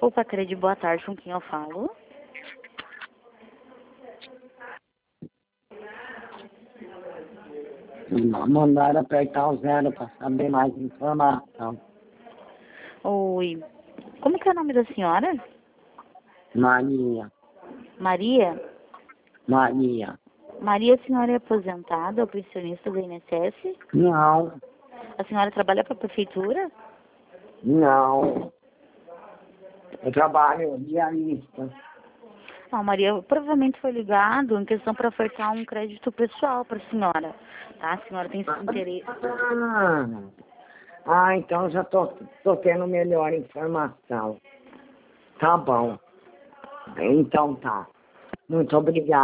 Opa, Crede, boa tarde, com quem eu falo? Mandaram apertar o 0 para saber mais informação. Oi, como que é o nome da senhora? Maria. Maria? Maria. Maria, a senhora é aposentada ou pensionista do INSS? Não. A senhora trabalha para a prefeitura? Não. Eu trabalho diarista. Não, Maria, provavelmente foi ligado em questão para ofertar um crédito pessoal para a senhora, tá? A senhora tem esse interesse. Então já tô tendo melhor informação. Tá bom. Então tá. Muito obrigada.